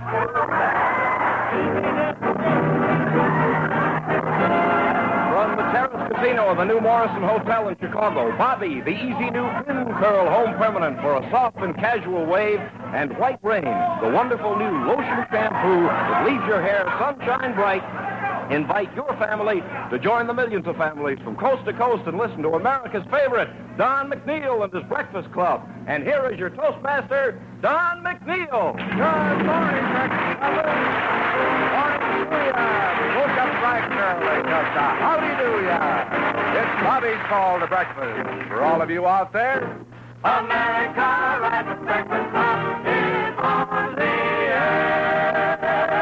From the Terrace Casino of the New Morrison Hotel in Chicago, Bobby, the easy new Pin Curl Home Permanent for a soft and casual wave, and White Rain, the wonderful new lotion shampoo that leaves your hair sunshine bright, invite your family to join the millions of families from coast to coast and listen to America's favorite, Don McNeil and his Breakfast Club. And here is your Toastmaster, Don McNeil. Good morning, Breakfast Clubbers. Morning to ya. We woke up bright and early, just howdy do ya. It's Bobby's Call to Breakfast. For all of you out there, America at the Breakfast Club is on the air.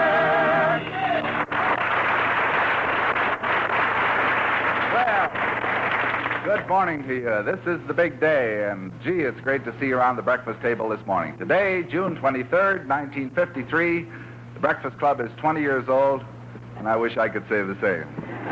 Well, good morning to you. This is the big day, and gee, it's great to see you around the breakfast table this morning. Today, June 23rd, 1953, the Breakfast Club is 20 years old, and I wish I could say the same.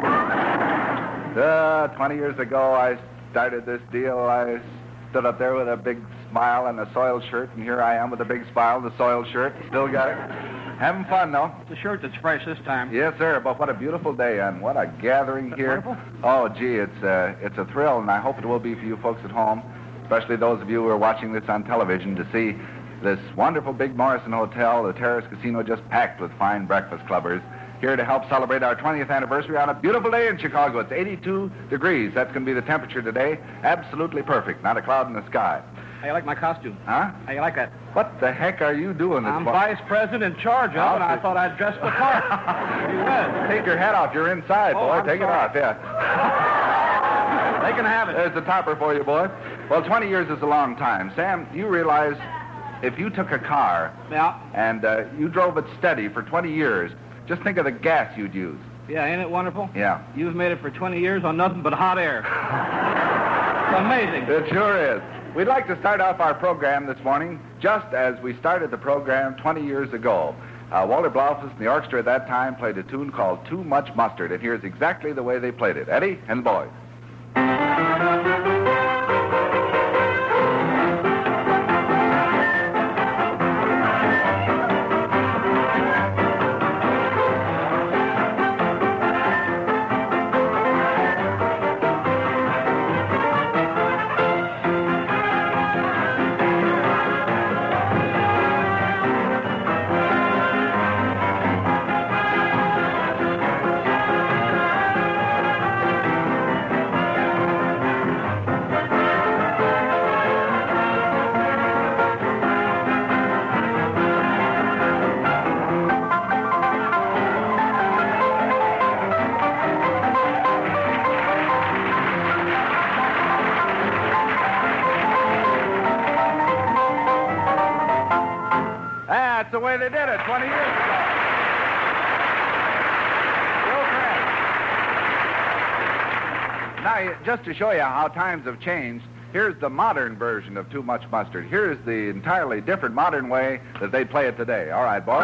20 years ago, I started this deal. I stood up there with a big smile and a soiled shirt, and here I am with a big smile and a soiled shirt. Still got it. Having fun, though. It's a shirt that's fresh this time. Yes, sir, but what a beautiful day, and what a gathering here. Wonderful? Oh, gee, it's a thrill, and I hope it will be for you folks at home, especially those of you who are watching this on television, to see this wonderful big Morrison Hotel, the Terrace Casino, just packed with fine breakfast clubbers, here to help celebrate our 20th anniversary on a beautiful day in Chicago. It's 82 degrees. That's going to be the temperature today. Absolutely perfect. Not a cloud in the sky. How you like my costume? Huh? How you like that? What the heck are you doing this I'm morning? vice president in charge of it, and I thought I'd dress the part. You would. Take your hat off. You're inside, boy. I'm Take sorry. it off, yeah. They can have it. There's the topper for you, boy. Well, 20 years is a long time. Sam, you realize if you took a car Yeah. and you drove it steady for 20 years, just think of the gas you'd use. Yeah, ain't it wonderful? Yeah. You've made it for 20 years on nothing but hot air. It's amazing. It sure is. We'd like to start off our program this morning just as we started the program 20 years ago. Walter Blaufus and the orchestra at that time played a tune called Too Much Mustard, and here's exactly the way they played it. Eddie and the boys. That's the way they did it 20 years ago. Now, just to show you how times have changed, here's the modern version of Too Much Mustard. Here's the entirely different modern way that they play it today. All right, boys?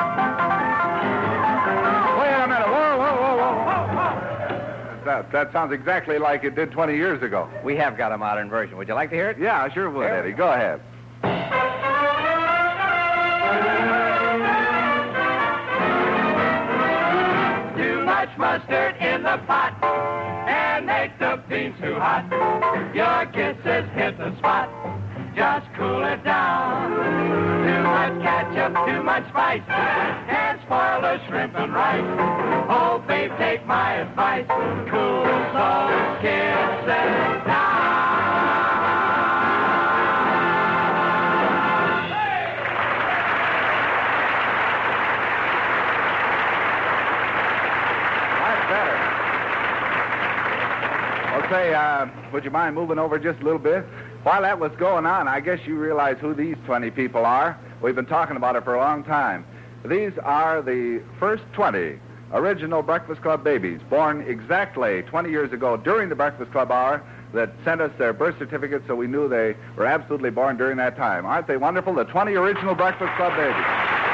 Wait a minute. Whoa, whoa, whoa, whoa. That sounds exactly like it did 20 years ago. We have got a modern version. Would you like to hear it? Yeah, I sure would, Here. Eddie. Go ahead. Too much mustard in the pot and make the beans too hot. Your kisses hit the spot. Just cool it down. Too much ketchup, too much spice can spoil the shrimp and rice. Oh, babe, take my advice. Cool those kisses down. Well, say, would you mind moving over just a little bit? While that was going on, I guess you realize who these 20 people are. We've been talking about it for a long time. These are the first 20 original Breakfast Club babies, born exactly 20 years ago during the Breakfast Club hour, that sent us their birth certificates, so we knew they were absolutely born during that time. Aren't they wonderful? The 20 original Breakfast Club babies.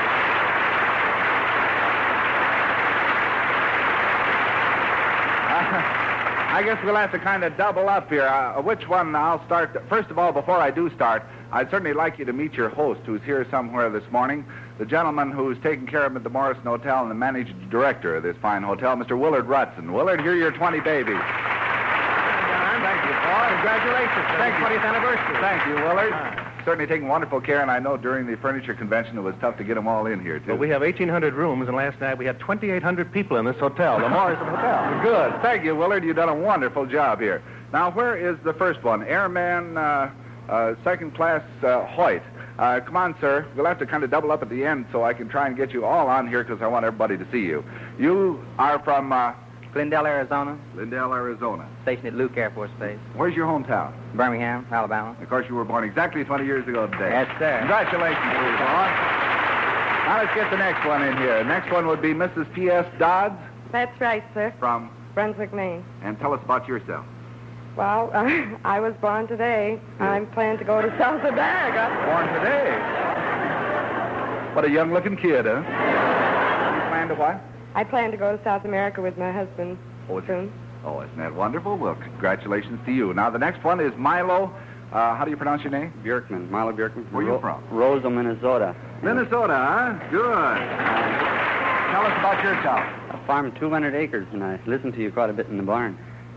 I guess we'll have to kind of double up here. Which one I'll start? First of all, before I do start, I'd certainly like you to meet your host, who's here somewhere this morning. the gentleman who's taking care of him at the Morrison Hotel and the managing director of this fine hotel, Mr. Willard Rutson. Willard, here are your 20 babies. Thank you, Paul. Congratulations. Thank you. 20th anniversary. Thank you, Willard. Certainly taking wonderful care, and I know during the furniture convention it was tough to get them all in here, too. Well, we have 1,800 rooms, and last night we had 2,800 people in this hotel, the Morrison Hotel. Good. Thank you, Willard. You've done a wonderful job here. Now, where is the first one? Airman second class Hoyt. Come on, sir. We'll have to kind of double up at the end so I can try and get you all on here because I want everybody to see you. You are from... Glendale, Arizona. Glendale, Arizona. Stationed at Luke Air Force Base. Where's your hometown? Birmingham, Alabama. Of course, you were born exactly 20 years ago today. Yes, sir. Congratulations to you, boy. Now let's get the next one in here. Next one would be Mrs. P.S. Dodds. That's right, sir. From? Brunswick, Maine. And tell us about yourself. Well, I was born today. I'm planning to go to South America. Born today? What a young-looking kid, huh? You plan to what? I plan to go to South America with my husband soon. Oh, isn't that wonderful? Well, congratulations to you. Now, the next one is Milo. How do you pronounce your name? Bjorkman, Milo Bjorkman. Where are you from? Rosal, Minnesota. Minnesota, huh? Good. Tell us about yourself. I farm 200 acres, and I listen to you quite a bit in the barn.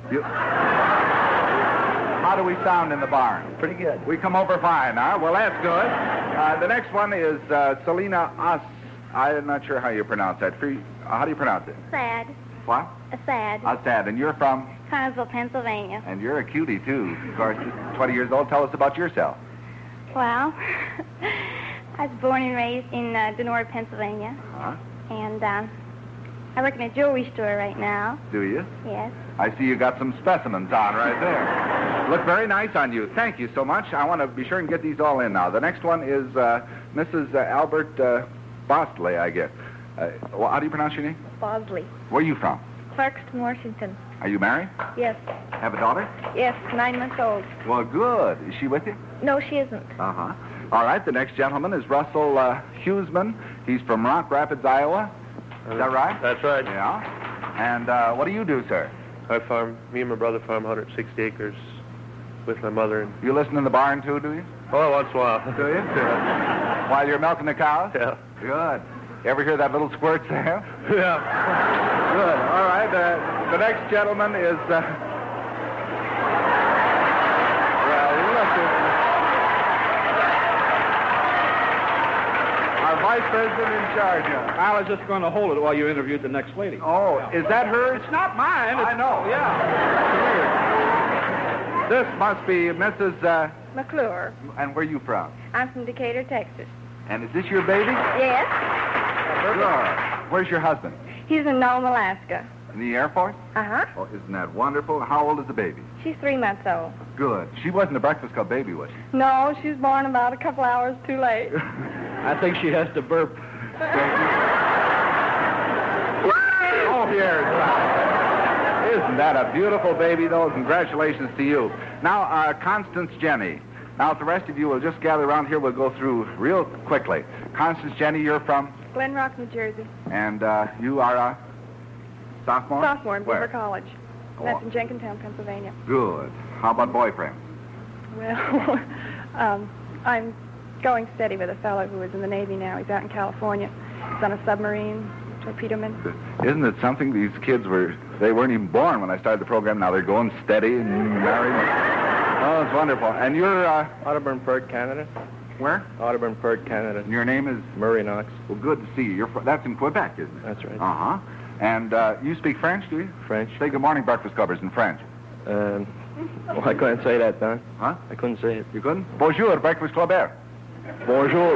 How do we sound in the barn? Pretty good. We come over fine, huh? Well, that's good. The next one is Selena Us. I'm not sure how you pronounce that. How do you pronounce it? Sad. What? Sad. Sad. And you're from? Connersville, Pennsylvania. And you're a cutie, too. Of course, 20 years old. Tell us about yourself. Well, I was born and raised in Denora, Pennsylvania. Huh? And I work in a jewelry store right now. Do you? Yes. I see you got some specimens on right there. Look very nice on you. Thank you so much. I want to be sure and get these all in now. The next one is Mrs. Albert Bosley, I guess. How do you pronounce your name? Bosley. Where are you from? Clarkston, Washington. Are you married? Yes. Have a daughter? Yes, 9 months old. Well, good. Is she with you? No, she isn't. Uh-huh. All right, the next gentleman is Russell Huseman. He's from Rock Rapids, Iowa. Is that right? That's right. Yeah. And what do you do, sir? Me and my brother farm 160 acres with my mother. And You listen in the barn, too, do you? oh, once in a while. Do you? While you're milking the cows? Yeah. Good. You ever hear that little squirt there? Yeah. Good. All right. The next gentleman is... well, look our vice president in charge. I was just going to hold it while you interviewed the next lady. Oh, is that hers? It's not mine. I know. Yeah. This must be Mrs. McClure. And where are you from? I'm from Decatur, Texas. And is this your baby? Yes. Good. Where's your husband? He's in Nome, Alaska. In the Air Force? Uh-huh. Oh, isn't that wonderful? How old is the baby? She's 3 months old. Good. She wasn't a Breakfast Club baby, was she? No, she was born about a couple hours too late. I think she has to burp. Oh, here. Isn't that a beautiful baby, though? Congratulations to you. Now, Constance Jenny. Now, if the rest of you will just gather around here, we'll go through real quickly. Constance Jenny, you're from? Glen Rock, New Jersey. And you are a sophomore? Sophomore in Beaver Where? College. Oh. That's in Jenkintown, Pennsylvania. Good. How about boyfriend? Well, I'm going steady with a fellow who is in the Navy now. He's out in California. He's on a submarine, torpedoman. Isn't it something? These kids they weren't even born when I started the program. Now they're going steady and married. Oh, it's wonderful. And you're, Otterburn, Perth, Canada. where? Otterburn, Perth, Canada. And your name is? Murray Knox. Well, good to see you. That's in Quebec, isn't it? That's right. Uh-huh. And you speak French, do you? French. Say good morning, Breakfast Clubbers, in French. Well, I couldn't say that, Don. Huh? I couldn't say it. You couldn't? Bonjour, Breakfast Clubber. Bonjour,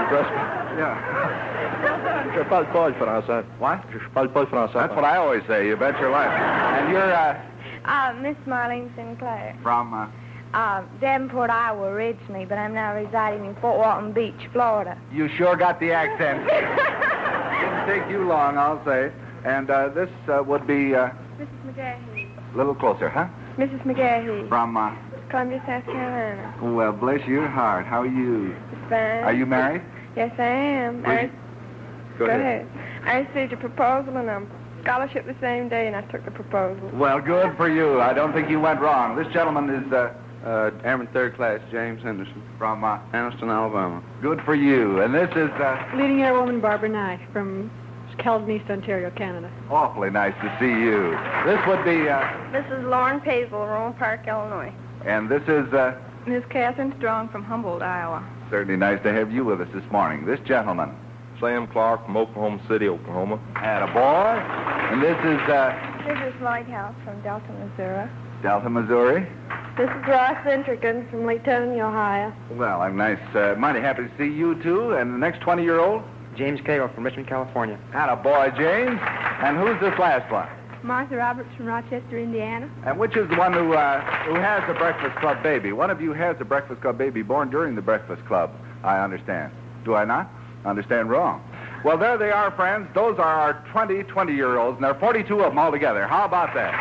Yeah. Je parle pas le français. What? Je parle pas le français. That's what I always say. You bet your life. And you're Miss Marlene Sinclair. from... Davenport, Iowa originally, but I'm now residing in Fort Walton Beach, Florida. You sure got the accent. Didn't take you long, I'll say. And this would be Mrs. McGahee. a little closer, huh? Mrs. McGahee. From, Columbia, South Carolina. well, bless your heart. How are you? Fine. Are you married? Yes, I am. Go ahead. I received a proposal and a scholarship the same day, and I took the proposal. Well, good for you. I don't think you went wrong. This gentleman is Airman Third Class James Henderson. From Anniston, Alabama. good for you. And this is Leading Airwoman Barbara Nye from Kelton, East Ontario, Canada. awfully nice to see you. This would be, This is Lauren Paisel, Rowan Park, Illinois. and this is Miss Catherine Strong from Humboldt, Iowa. certainly nice to have you with us this morning. This gentleman. Sam Clark from Oklahoma City, Oklahoma. Attaboy. And this is This is Lloyd House from Delta, Missouri. Delta, Missouri. This is Ross Intrigan from Laytonia, Ohio. Well, I'm mighty happy to see you, too. And the next 20-year-old? James Cagle from Richmond, California. Attaboy, James. And who's this last one? Martha Roberts from Rochester, Indiana. And which is the one who has the Breakfast Club baby? One of you has the Breakfast Club baby born during the Breakfast Club, I understand. Do I not? Understand wrong. Well, there they are, friends. Those are our 20-year-olds, and there are 42 of them altogether. How about that?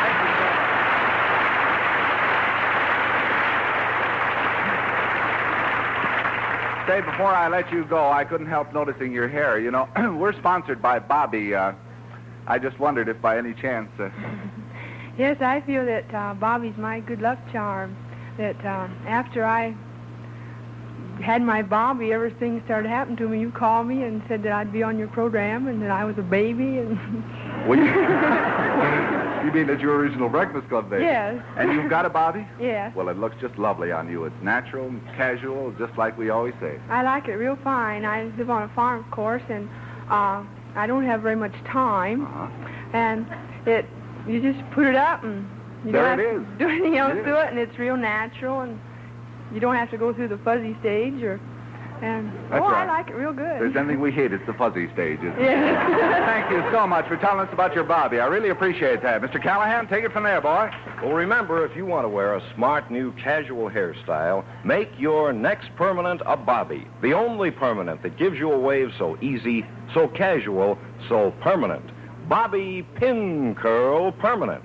Say, before I let you go, I couldn't help noticing your hair. You know, we're sponsored by Bobby. I just wondered if by any chance... Yes, I feel that Bobby's my good luck charm. That after I had my Bobby, everything started happening to me. You called me and said that I'd be on your program and that I was a baby. And Well, you mean that your original Breakfast Club baby? Yes. And you've got a Bobby? Yes. Well, it looks just lovely on you. It's natural, casual, just like we always say. I like it real fine. I live on a farm, of course, and I don't have very much time. And you just put it up and you There don't it have is. to do anything else It to it, and it's real natural, and you don't have to go through the fuzzy stage That's I right. like it real good. If there's anything we hate, it's the fuzzy stage, isn't it? Yes. Thank you so much for telling us about your Bobby. I really appreciate that. Mr. Callahan, take it from there, boy. Well, remember, if you want to wear a smart new casual hairstyle, make your next permanent a Bobby. The only permanent that gives you a wave so easy, so casual, so permanent. Bobby Pin Curl Permanent.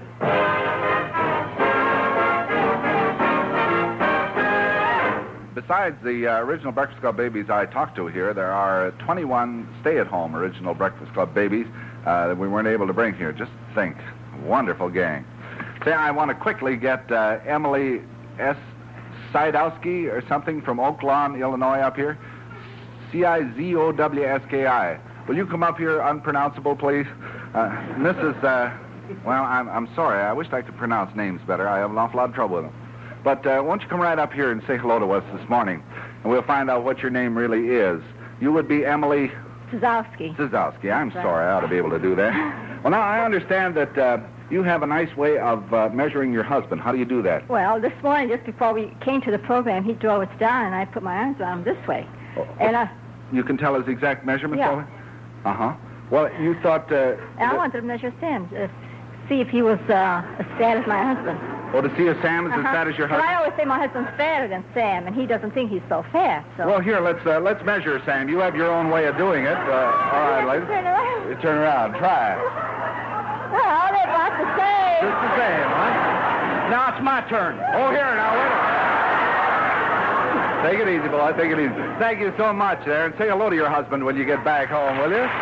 Besides the original Breakfast Club babies I talked to here, there are 21 stay-at-home original Breakfast Club babies that we weren't able to bring here. Just think. Wonderful gang. Say, I want to quickly get Emily S. Sidowski or something from Oak Lawn, Illinois up here. Cizowski. Will you come up here, unpronounceable, please? Mrs. Well, I'm sorry. I wish I could pronounce names better. I have an awful lot of trouble with them. But won't you come right up here and say hello to us this morning, and we'll find out what your name really is. You would be Emily... Zazowski. Zazowski. I'm sorry. I ought to be able to do that. Well, now, I understand that you have a nice way of measuring your husband. How do you do that? Well, this morning, just before we came to the program, he drove us down, and I put my arms on him this way. Oh, And you can tell his exact measurements Yeah. of it? Uh-huh. Well, you thought... and I wanted to measure Sam, see if he was as fat as my husband. Oh, to see if Sam is as fat as your But husband? I always say my husband's fatter than Sam, and he doesn't think he's so fat. So. Well, here, let's measure, Sam. You have your own way of doing it. All right, ladies. Turn around. You turn around. Try it. Well, they're about the same. Just the same, huh? Now it's my turn. Oh, here, now, wait a minute. Take it easy, boy. Take it easy. Thank you so much there, and say hello to your husband when you get back home, will you?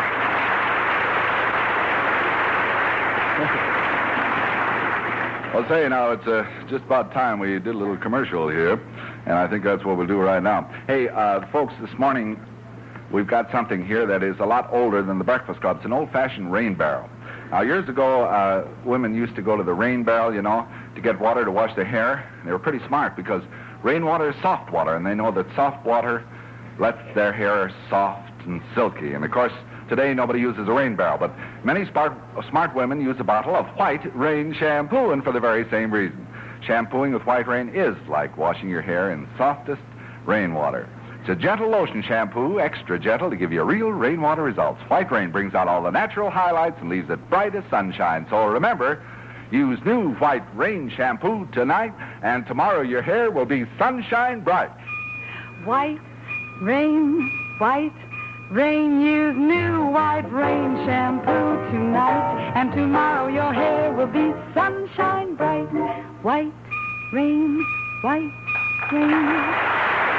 Well, say, now, it's just about time we did a little commercial here, and I think that's what we'll do right now. Hey, folks, this morning we've got something here that is a lot older than the Breakfast Club. It's an old-fashioned rain barrel. Now, years ago, women used to go to the rain barrel, you know, to get water to wash their hair. They were pretty smart because rainwater is soft water, and they know that soft water lets their hair soft and silky. And, of course, today nobody uses a rain barrel, but many smart women use a bottle of White Rain shampoo, and for the very same reason. Shampooing with White Rain is like washing your hair in softest rainwater. It's a gentle lotion shampoo, extra gentle to give you real rainwater results. White Rain brings out all the natural highlights and leaves it bright as sunshine. So remember, use new White Rain shampoo tonight, and tomorrow your hair will be sunshine bright. White Rain, White Rain, use new White Rain shampoo tonight, and tomorrow your hair will be sunshine bright. White Rain, White Rain.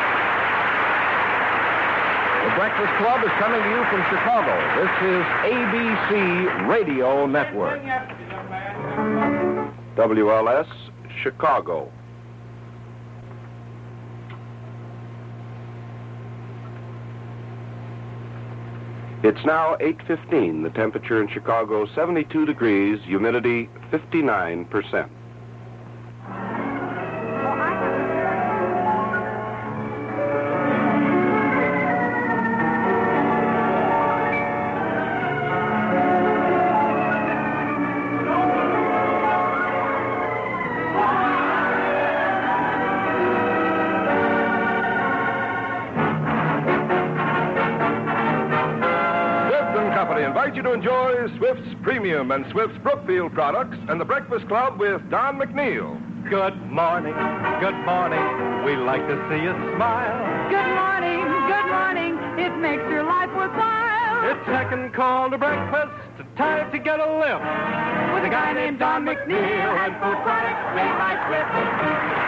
The Breakfast Club is coming to you from Chicago. This is ABC Radio Network. WLS, Chicago. It's now 8:15. The temperature in Chicago, 72 degrees, humidity 59%. Invite you to enjoy Swift's Premium and Swift's Brookfield products and the Breakfast Club with Don McNeil. Good morning, we like to see you smile. Good morning, it makes your life worthwhile. It's second call to breakfast, time to get a lift. With a guy named Don McNeil and food products made by Swift.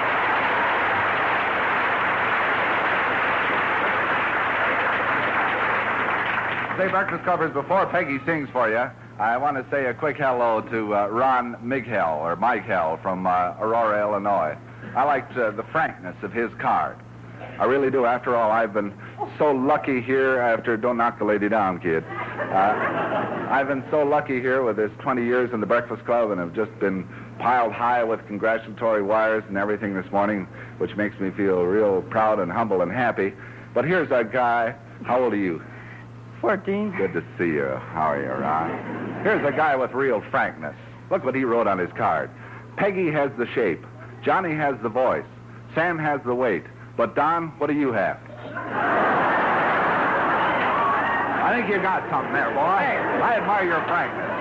Breakfast Covers, before Peggy sings for you, I want to say a quick hello to Ron Michel from Aurora, Illinois. I liked the frankness of his card. I really do. After all, I've been so lucky here don't knock the lady down, kid. I've been so lucky here with this 20 years in the Breakfast Club and have just been piled high with congratulatory wires and everything this morning, which makes me feel real proud and humble and happy. But here's a guy. How old are you? 14. Good to see you. How are you, Ron? Here's a guy with real frankness. Look what he wrote on his card. Peggy has the shape. Johnny has the voice. Sam has the weight. But, Don, what do you have? I think you got something there, boy. I admire your frankness.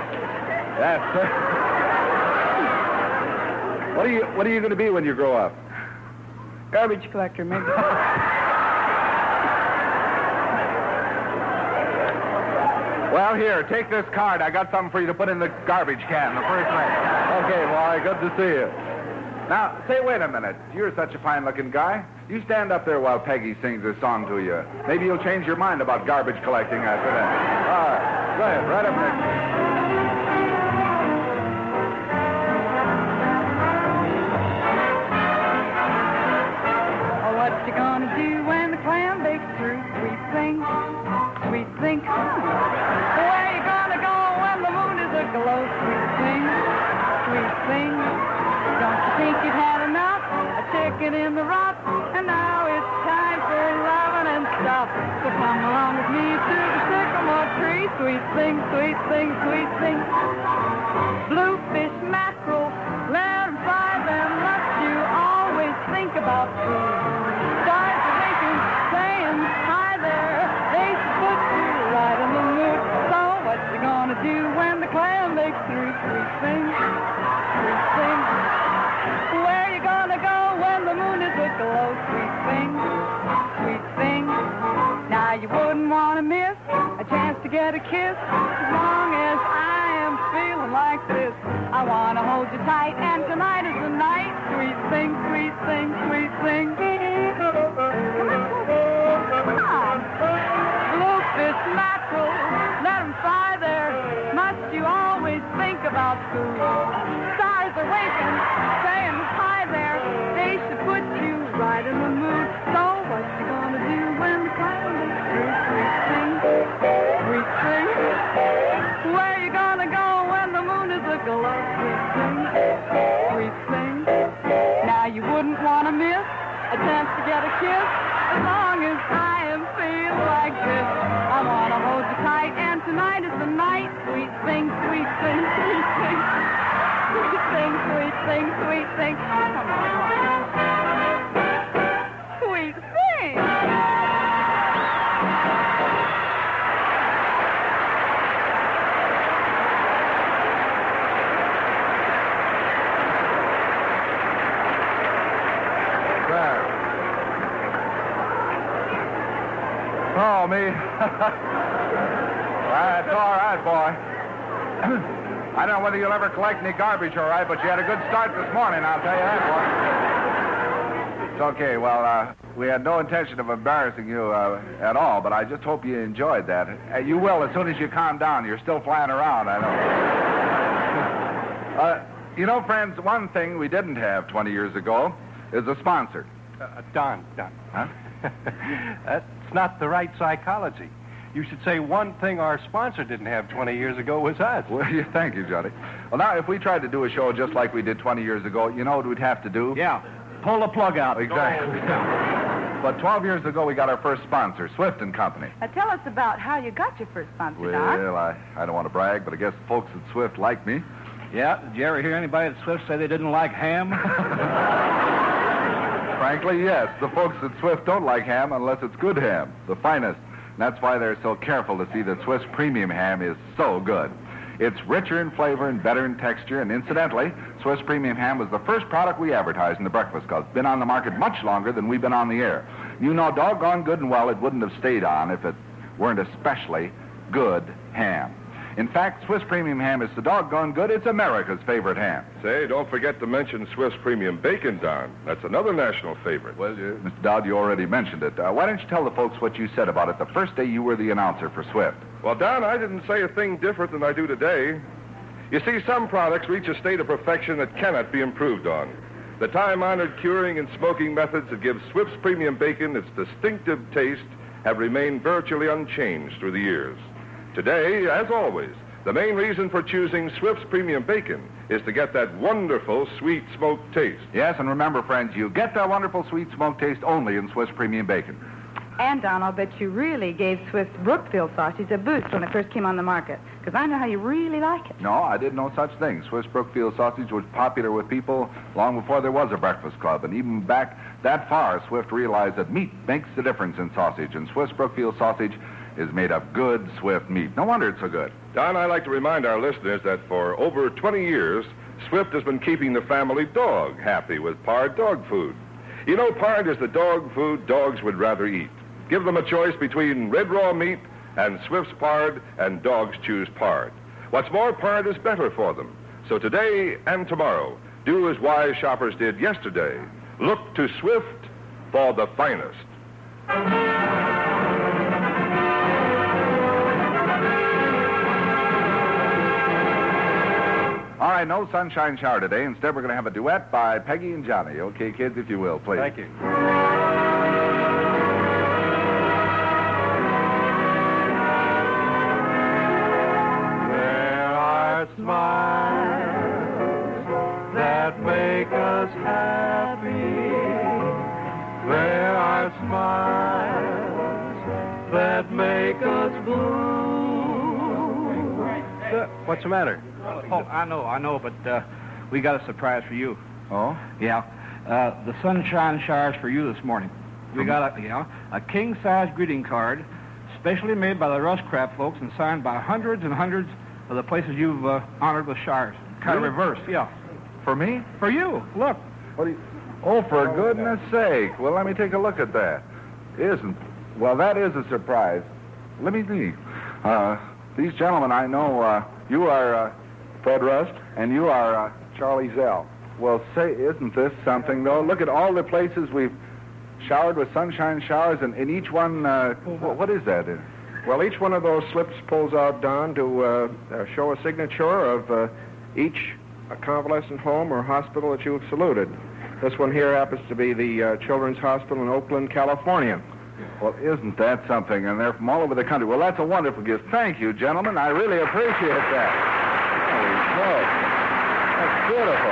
Yes, sir. What are you going to be when you grow up? Garbage collector, maybe. Well, here, take this card. I got something for you to put in the garbage can, the first thing. Okay, boy, good to see you. Now, say, wait a minute. You're such a fine-looking guy. You stand up there while Peggy sings this song to you. Maybe you'll change your mind about garbage collecting after that. All right, go ahead, right up next. What you gonna do when the clam bakes through? Sweet thing, sweet thing. Where you gonna go when the moon is aglow? Sweet thing, sweet thing. Don't you think you've had enough? A chicken in the rough, and now it's time for loving and stuff. So come along with me to the sycamore tree. Sweet thing, sweet thing, sweet thing. Bluefish, mackerel, let 'em fry them. Must you always think about food? Stars are winking, saying hi there. They should put you right in the mood. So what you gonna do when the clam bakes through? Sweet thing, sweet thing. Where you gonna go when the moon is aglow? Sweet thing, sweet thing. Now you wouldn't want to miss a chance to get a kiss. As long as I am feeling like this, I want to hold you tight, and tonight is the night. Sweet thing, sweet thing, sweet thing. Come on. Bluefish, mackerel, let 'em fry there. Must you always think about food? Stars are winking, saying hi there. They should put you right in the mood. So what you gonna do when the cloud is through? Sweet thing, sweet thing. Where you gonna go when the moon is aglow? Sweet thing, sweet thing. Now you wouldn't want to miss a chance to get a kiss. As long as I am feeling like this, I want to hold you tight, and tonight is the night. Sweet thing, sweet thing, sweet thing. Sweet thing, sweet thing, sweet thing. Come on. Sweet thing. Oh, me. That's all right, boy. I don't know whether you'll ever collect any garbage, all right, but you had a good start this morning, I'll tell you that, boy. It's okay. Well, we had no intention of embarrassing you at all, but I just hope you enjoyed that. You will as soon as you calm down. You're still flying around, I know. You know, friends, one thing we didn't have 20 years ago is a sponsor. Don. Huh? That's not the right psychology. You should say one thing our sponsor didn't have 20 years ago was us. Well, thank you, Johnny. Well, now, if we tried to do a show just like we did 20 years ago, you know what we'd have to do? Yeah, pull the plug out. Exactly. But 12 years ago, we got our first sponsor, Swift & Company. Tell us about how you got your first sponsor, Doc. Well, I don't want to brag, but I guess the folks at Swift like me. Yeah, did you ever hear anybody at Swift say they didn't like ham? Frankly, yes. The folks at Swift don't like ham unless it's good ham, the finest. And that's why they're so careful to see that Swift's premium ham is so good. It's richer in flavor and better in texture, and incidentally, Swiss Premium Ham was the first product we advertised in the Breakfast Club. It's been on the market much longer than we've been on the air. You know, doggone good and well, it wouldn't have stayed on if it weren't especially good ham. In fact, Swiss Premium Ham is so doggone good, it's America's favorite ham. Say, don't forget to mention Swiss Premium Bacon, Don. That's another national favorite. Well, Mr. Dodd, you already mentioned it. Why don't you tell the folks what you said about it the first day you were the announcer for Swift? Well, Don, I didn't say a thing different than I do today. You see, some products reach a state of perfection that cannot be improved on. The time-honored curing and smoking methods that give Swift's Premium Bacon its distinctive taste have remained virtually unchanged through the years. Today, as always, the main reason for choosing Swift's Premium Bacon is to get that wonderful sweet smoked taste. Yes, and remember, friends, you get that wonderful sweet smoked taste only in Swiss Premium Bacon. And, Don, I'll bet you really gave Swift's Brookfield sausage a boost when it first came on the market, because I know how you really like it. No, I did no such thing. Swiss Brookfield sausage was popular with people long before there was a Breakfast Club, and even back that far, Swift realized that meat makes the difference in sausage, and Swiss Brookfield sausage is made of good Swift meat. No wonder it's so good. Don, I'd like to remind our listeners that for over 20 years, Swift has been keeping the family dog happy with Pard dog food. You know, Pard is the dog food dogs would rather eat. Give them a choice between red raw meat and Swift's Pard, and dogs choose Pard. What's more, Pard is better for them. So today and tomorrow, do as wise shoppers did yesterday. Look to Swift for the finest. All right, no sunshine shower today. Instead, we're going to have a duet by Peggy and Johnny. Okay, kids, if you will, please. Thank you. There are smiles that make us happy. There are smiles that make us blue. What's the matter? Oh, I know, but we got a surprise for you. Oh? Yeah. The sunshine showers for you this morning. We got a king-size greeting card, specially made by the Rustcraft folks and signed by hundreds and hundreds of the places you've honored with showers. Kind of reversed, yeah. For me? For you. Look. What do you... Oh, for goodness sake. Well, let me take a look at that. Well, that is a surprise. Let me see. These gentlemen, I know you are Fred Rust, and you are Charlie Zell. Well, say, isn't this something, though? Look at all the places we've showered with sunshine showers, and in each one, what is that? Well, each one of those slips pulls out, Don, to show a signature of each convalescent home or hospital that you've saluted. This one here happens to be the Children's Hospital in Oakland, California. Well, isn't that something? And they're from all over the country. Well, that's a wonderful gift. Thank you, gentlemen. I really appreciate that. Holy smokes. That's beautiful.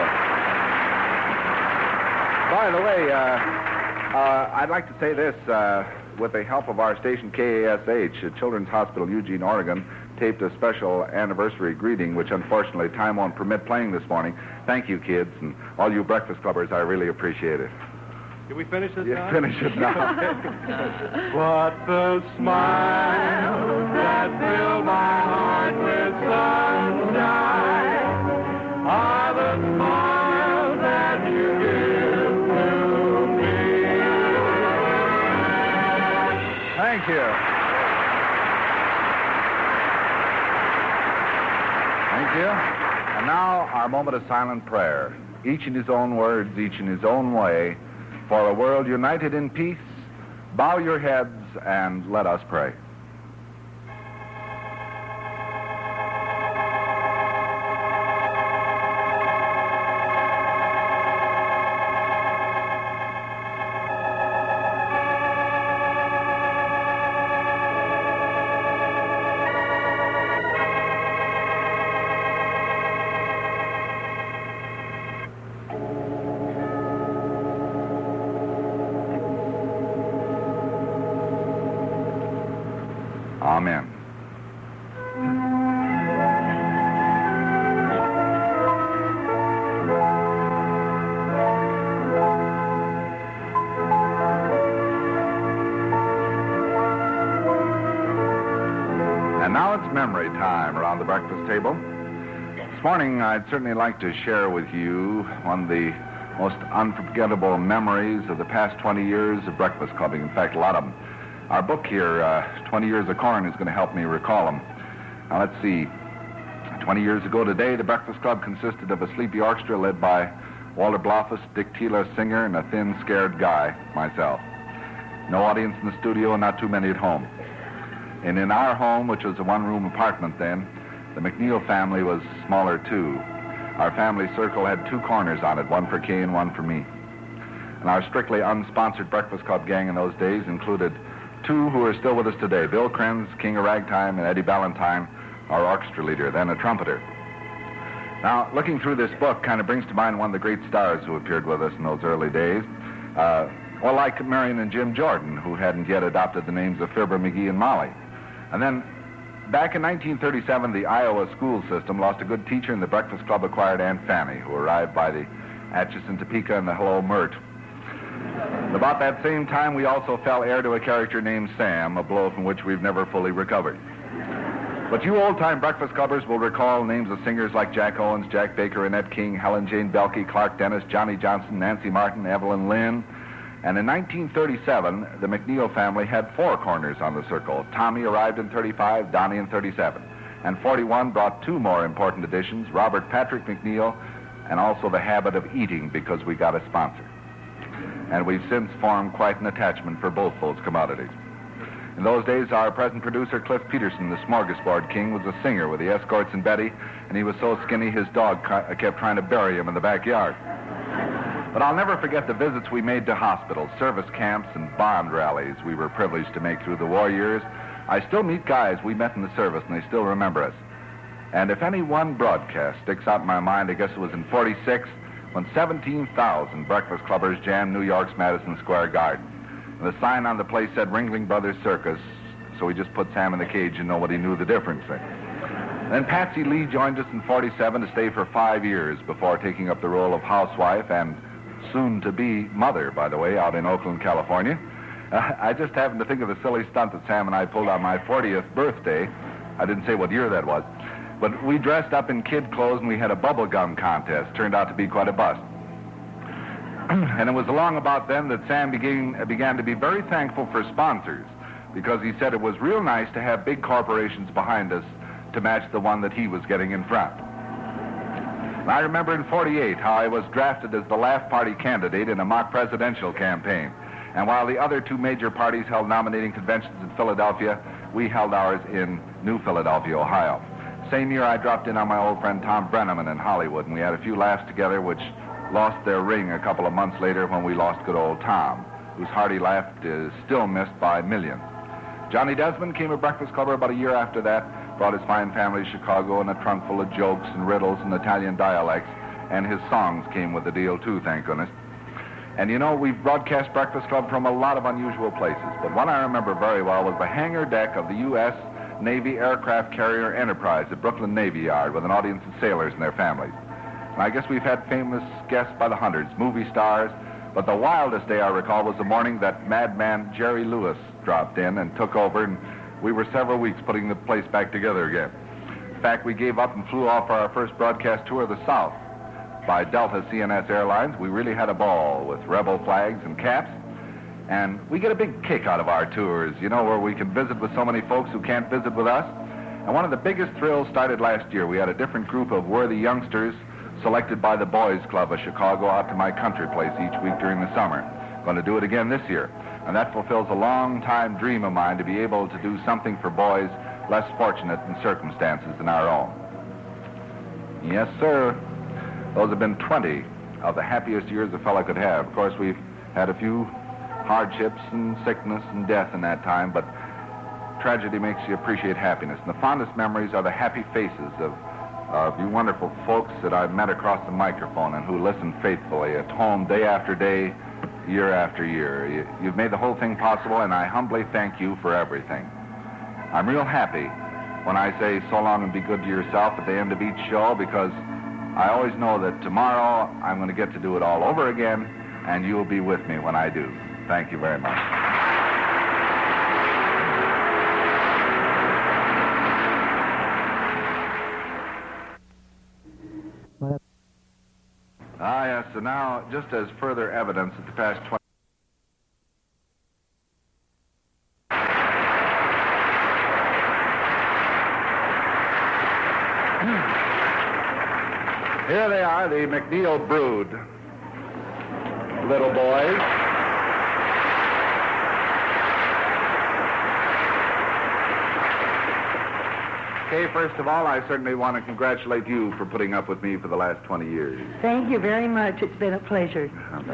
By the way, I'd like to say this. With the help of our station, KASH, Children's Hospital, Eugene, Oregon, taped a special anniversary greeting, which unfortunately time won't permit playing this morning. Thank you, kids, and all you Breakfast Clubbers. I really appreciate it. Can we finish it now? Finish it now. But the smiles that fill my heart with sunshine are the smiles that you give to me. Thank you. Thank you. And now, our moment of silent prayer. Each in his own words, each in his own way. For a world united in peace, bow your heads and let us pray. Amen. And now it's memory time around the breakfast table. This morning, I'd certainly like to share with you one of the most unforgettable memories of the past 20 years of breakfast clubbing. In fact, a lot of them. Our book here, 20 Years of Corn, is going to help me recall them. Now, let's see. 20 years ago today, the Breakfast Club consisted of a sleepy orchestra led by Walter Blofus, Dick Tila, singer, and a thin, scared guy, myself. No audience in the studio and not too many at home. And in our home, which was a one-room apartment then, the McNeil family was smaller, too. Our family circle had two corners on it, one for Kay and one for me. And our strictly unsponsored Breakfast Club gang in those days included two who are still with us today, Bill Krenz, King of Ragtime, and Eddie Ballantyne, our orchestra leader, then a trumpeter. Now, looking through this book kind of brings to mind one of the great stars who appeared with us in those early days. Well, like Marion and Jim Jordan, who hadn't yet adopted the names of Fibber, McGee, and Molly. And then, back in 1937, the Iowa school system lost a good teacher, and the Breakfast Club acquired Aunt Fanny, who arrived by the Atchison, Topeka, and the Hello Mert. About that same time, we also fell heir to a character named Sam, a blow from which we've never fully recovered. But you old-time Breakfast Clubbers will recall names of singers like Jack Owens, Jack Baker, Annette King, Helen Jane Belkey, Clark Dennis, Johnny Johnson, Nancy Martin, Evelyn Lynn. And in 1937, the McNeil family had four corners on the circle. Tommy arrived in 35, Donnie in 37. And 41 brought two more important additions, Robert Patrick McNeil, and also the habit of eating because we got a sponsor. And we've since formed quite an attachment for both those commodities. In those days, our present producer, Cliff Peterson, the Smorgasbord King, was a singer with the Escorts and Betty, and he was so skinny his dog kept trying to bury him in the backyard. But I'll never forget the visits we made to hospitals, service camps, and bond rallies we were privileged to make through the war years. I still meet guys we met in the service, and they still remember us. And if any one broadcast sticks out in my mind, I guess it was in 46, when 17,000 Breakfast Clubbers jammed New York's Madison Square Garden. And the sign on the place said Ringling Brothers Circus, so we just put Sam in the cage and nobody knew the difference. Then Patsy Lee joined us in 47 to stay for 5 years before taking up the role of housewife and soon-to-be mother, by the way, out in Oakland, California. I just happened to think of a silly stunt that Sam and I pulled on my 40th birthday. I didn't say what year that was. But we dressed up in kid clothes and we had a bubble gum contest. Turned out to be quite a bust. And it was along about then that Sam began to be very thankful for sponsors, because he said it was real nice to have big corporations behind us to match the one that he was getting in front. And I remember in 48 how I was drafted as the Laugh Party candidate in a mock presidential campaign. And while the other two major parties held nominating conventions in Philadelphia, we held ours in New Philadelphia, Ohio. Same year, I dropped in on my old friend Tom Brenneman in Hollywood, and we had a few laughs together, which lost their ring a couple of months later when we lost good old Tom, whose hearty laugh is still missed by millions. Johnny Desmond came a Breakfast Clubber about a year after that, brought his fine family to Chicago in a trunk full of jokes and riddles and Italian dialects, and his songs came with the deal, too, thank goodness. And you know, we've broadcast Breakfast Club from a lot of unusual places, but one I remember very well was the hangar deck of the U.S. Navy aircraft carrier Enterprise at Brooklyn Navy Yard with an audience of sailors and their families. And I guess we've had famous guests by the hundreds, movie stars, but the wildest day I recall was the morning that madman Jerry Lewis dropped in and took over, and we were several weeks putting the place back together again. In fact, we gave up and flew off for our first broadcast tour of the South by Delta CNS Airlines. We really had a ball with rebel flags and caps. And we get a big kick out of our tours, you know, where we can visit with so many folks who can't visit with us. And one of the biggest thrills started last year. We had a different group of worthy youngsters selected by the Boys Club of Chicago out to my country place each week during the summer. Going to do it again this year. And that fulfills a long-time dream of mine, to be able to do something for boys less fortunate in circumstances than our own. Yes, sir. Those have been 20 of the happiest years a fella could have. Of course, we've had a few hardships and sickness and death in that time, but tragedy makes you appreciate happiness. And the fondest memories are the happy faces of you wonderful folks that I've met across the microphone and who listen faithfully at home day after day, year after year. You've made the whole thing possible, and I humbly thank you for everything. I'm real happy when I say so long and be good to yourself at the end of each show, because I always know that tomorrow I'm going to get to do it all over again, and you'll be with me when I do. Thank you very much. Yes, so now, just as further evidence that the past 20... Here they are, the McNeil brood. Little boys. Okay, first of all, I certainly want to congratulate you for putting up with me for the last 20 years. Thank you very much. It's been a pleasure.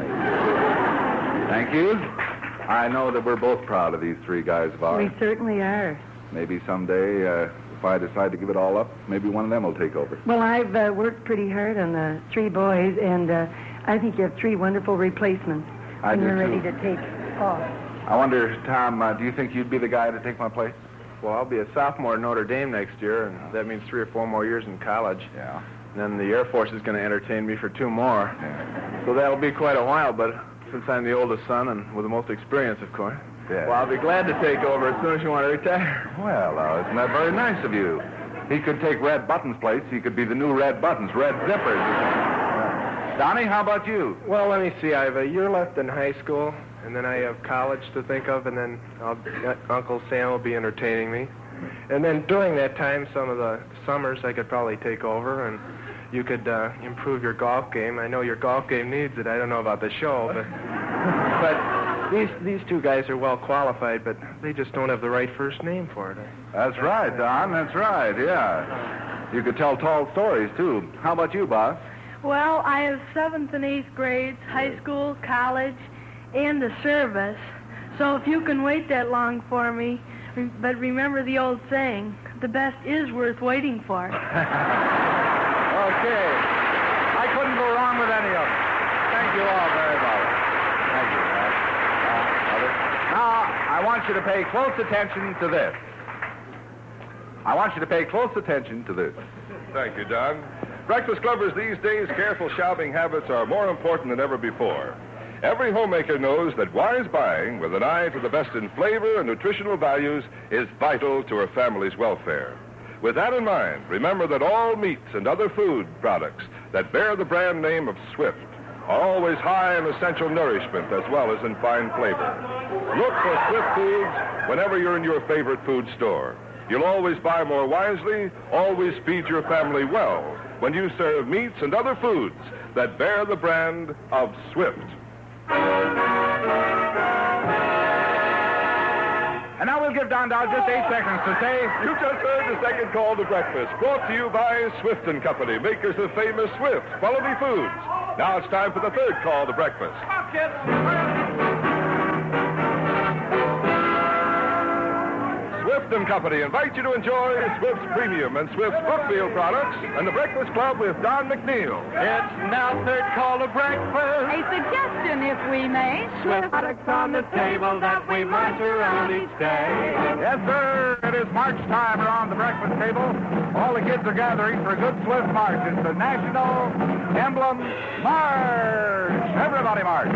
Thank you. I know that we're both proud of these three guys of ours. We certainly are. Maybe someday, if I decide to give it all up, maybe one of them will take over. Well, I've worked pretty hard on the three boys, and I think you have three wonderful replacements when you're ready to take off. I wonder, Tom, do you think you'd be the guy to take my place? Well, I'll be a sophomore at Notre Dame next year, and that means 3 or 4 more years in college. Yeah. And then the Air Force is going to entertain me for 2 more. Yeah. So that'll be quite a while, but since I'm the oldest son and with the most experience, of course, yeah. Well, I'll be glad to take over as soon as you want to retire. Well, isn't that very nice of you? He could take Red Button's place. He could be the new Red Buttons, Red Zippers. Donnie, how about you? Well, let me see. I have a year left in high school, and then I have college to think of, and then Uncle Sam will be entertaining me. And then during that time, some of the summers, I could probably take over, and you could improve your golf game. I know your golf game needs it. I don't know about the show, but these 2 guys are well qualified, but they just don't have the right first name for it. That's right, Don. That's right, yeah. You could tell tall stories, too. How about you, Bob? Well, I have 7th and 8th grades, high school, college, and the service. So if you can wait that long for me, but remember the old saying, the best is worth waiting for. Okay. I couldn't go wrong with any of them. Thank you all very much. Thank you. Now, I want you to pay close attention to this. Thank you, Don. Breakfast clubbers these days, careful shopping habits are more important than ever before. Every homemaker knows that wise buying, with an eye to the best in flavor and nutritional values, is vital to her family's welfare. With that in mind, remember that all meats and other food products that bear the brand name of Swift are always high in essential nourishment as well as in fine flavor. Look for Swift foods whenever you're in your favorite food store. You'll always buy more wisely, always feed your family well when you serve meats and other foods that bear the brand of Swift. And now we'll give Don Dow just 8 seconds to say... You just heard the second call to breakfast, brought to you by Swift & Company, makers of famous Swift quality foods. Now it's time for the third call to breakfast. Swift & Company invite you to enjoy Swift's Premium and Swift's Brookfield products and the Breakfast Club with Don McNeil. It's now third call to breakfast. A suggestion, if we may. Swift products on the table that we march around each day. Yes, sir. It is march time around the breakfast table. All the kids are gathering for a good Swift march. It's the National Emblem March. Everybody march.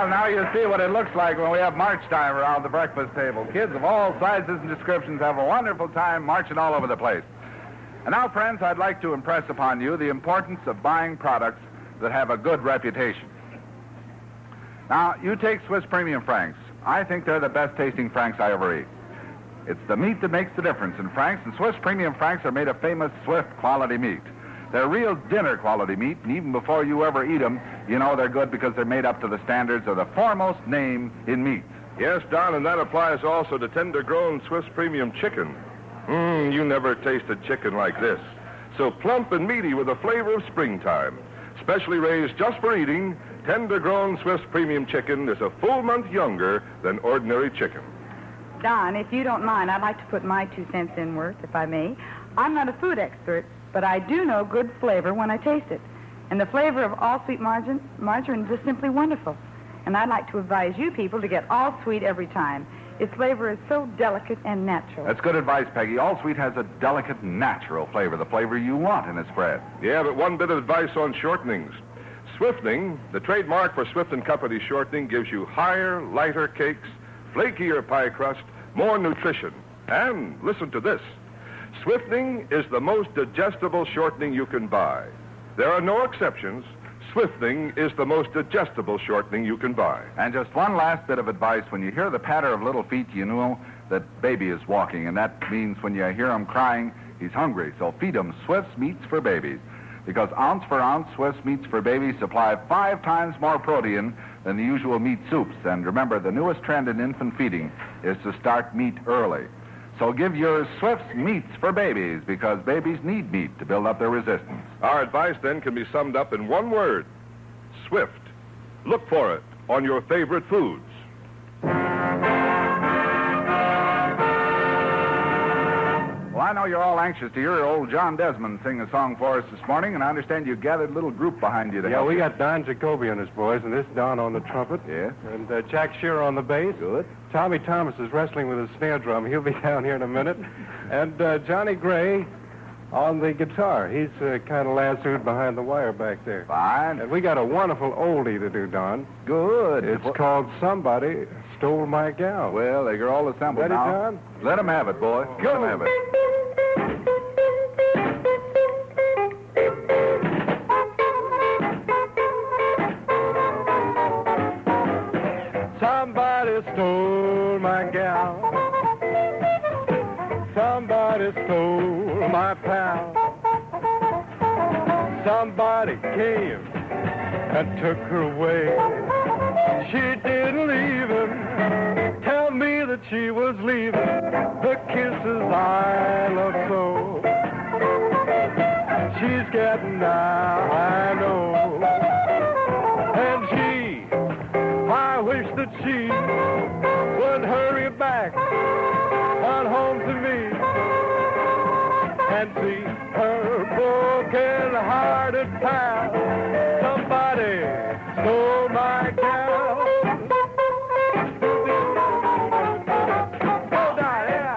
Well, now you see what it looks like when we have march time around the breakfast table. Kids of all sizes and descriptions have a wonderful time marching all over the place. And now, friends, I'd like to impress upon you the importance of buying products that have a good reputation. Now, you take Swiss Premium Franks. I think they're the best tasting Franks I ever ate. It's the meat that makes the difference in Franks, and Swiss Premium Franks are made of famous Swift quality meat. They're real dinner quality meat, and even before you ever eat them, you know they're good because they're made up to the standards of the foremost name in meat. Yes, Don, and that applies also to tender-grown Swiss Premium Chicken. You never tasted chicken like this. So plump and meaty with the flavor of springtime. Specially raised just for eating, tender-grown Swiss Premium Chicken is a full month younger than ordinary chicken. Don, if you don't mind, I'd like to put my 2 cents in worth, if I may. I'm not a food expert, but I do know good flavor when I taste it. And the flavor of all sweet margarine is just simply wonderful. And I'd like to advise you people to get all sweet every time. Its flavor is so delicate and natural. That's good advice, Peggy. All Sweet has a delicate, natural flavor, the flavor you want in its bread. Yeah, but one bit of advice on shortenings. Swiftening, the trademark for Swift & Company shortening, gives you higher, lighter cakes, flakier pie crust, more nutrition. And listen to this. Swiftening is the most digestible shortening you can buy. There are no exceptions. Swiftening is the most digestible shortening you can buy. And just one last bit of advice. When you hear the patter of little feet, you know that baby is walking. And that means when you hear him crying, he's hungry. So feed him Swift's Meats for Babies. Because ounce for ounce, Swift's Meats for Babies supply 5 times more protein than the usual meat soups. And remember, the newest trend in infant feeding is to start meat early. So give your Swift's Meats for Babies, because babies need meat to build up their resistance. Our advice, then, can be summed up in one word: Swift. Look for it on your favorite foods. Well, I know you're all anxious to hear old John Desmond sing a song for us this morning, and I understand you gathered a little group behind you to help we you. got Don Jacoby and his boys, and this Don on the trumpet. Yeah. And Jack Shearer on the bass. Good. Tommy Thomas is wrestling with a snare drum. He'll be down here in a minute. And Johnny Gray on the guitar. He's kind of lassoed behind the wire back there. Fine. And we got a wonderful oldie to do, Don. Good. It's called Somebody Stole My Gal. Well, they're all assembled Ready, now. Don? Let them have it, boy. Let them have it. Somebody stole my gal. Somebody stole my pal. Somebody came and took her away. She didn't even tell me that she was leaving the kisses I love so. She's getting now, I know. And I wish that she would hurry back on home to me and see her broken-hearted pal. Somebody stole my gal. Go down, yeah.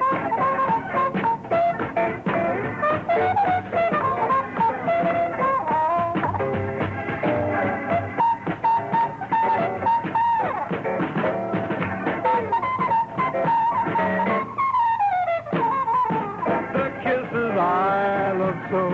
I love so.